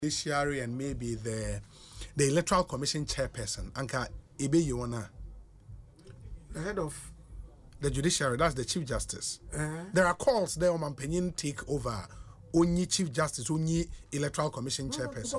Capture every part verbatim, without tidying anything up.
Judiciary and maybe the the Electoral Commission chairperson, Anka Ibe Yuwana, the head of the judiciary, that's the Chief Justice. Uh-huh. There are calls there on Mampenyin take over only Chief Justice, only Electoral Commission chairperson.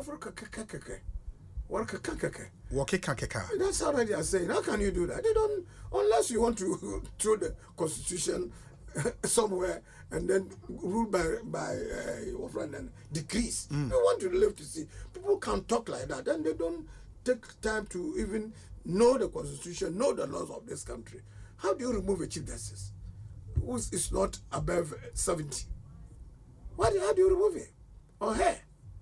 That's how they are saying. How can you do that? They don't, unless you want to throw the constitution somewhere and then rule by by uh, and decrease. Mm. You want to live to see. People can talk like that and they don't take time to even know the constitution, know the laws of this country. How do you remove a chief justice who is not above seventy? What? How do you remove him or her?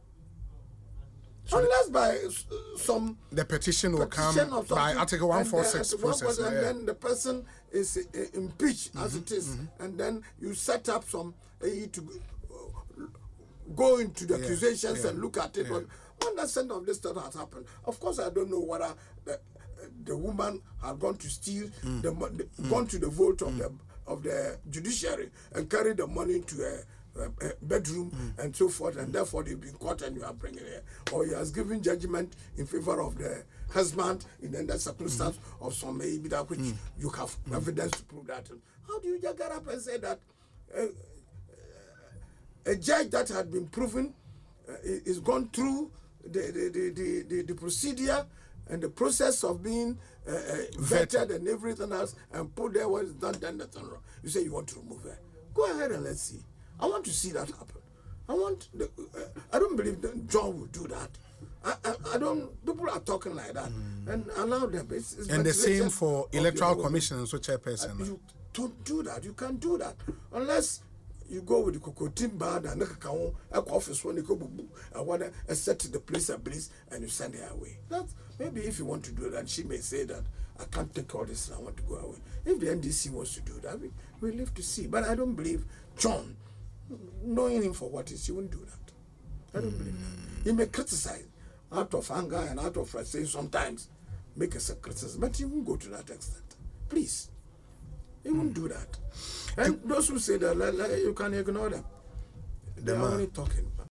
So Unless by some the petition will petition come by Article one forty-six process, and yeah. then the person is uh, impeached mm-hmm, as it is, mm-hmm. and then you set up some uh, to uh, go into the yeah, accusations yeah, and look at it. Yeah. But when the send of this stuff has happened, of course I don't know whether the, the woman had gone to steal mm. the, the mm. gone to the vault of mm. the of the judiciary and carried the money to a. Uh, bedroom mm. and so forth, and therefore you've been caught and you are bringing it, or he has given judgment in favor of the husband in that circumstance mm. of some maybe that which mm. you have mm. evidence to prove that. How do you just get up and say that uh, a judge that had been proven uh, is gone through the the, the, the, the the procedure and the process of being uh, uh, vetted, vetted and everything else and put there what is done, done, nothing wrong? You say you want to remove her. Go ahead and let's see. I want to see that happen. I want. The, uh, I don't believe that John will do that. I, I, I don't. People are talking like that, mm. and allow them. It's, it's and the same for Electoral Commission and so chairperson. Uh, you don't do that. You can't do that unless you go with the Kokotim band and the office when you go. I want to set the place ablaze and you send her away. That's maybe if you want to do that, she may say that I can't take all this and I want to go away. If the N D C wants to do that, we we live to see. But I don't believe John. Knowing him for what he is, he won't do that. I don't mm. believe that. He may criticize out of anger and out of frustration sometimes, make a criticism, but he won't go to that extent. Please. He mm. won't do that. And those who say that, like, like, you can ignore them. They are only talking.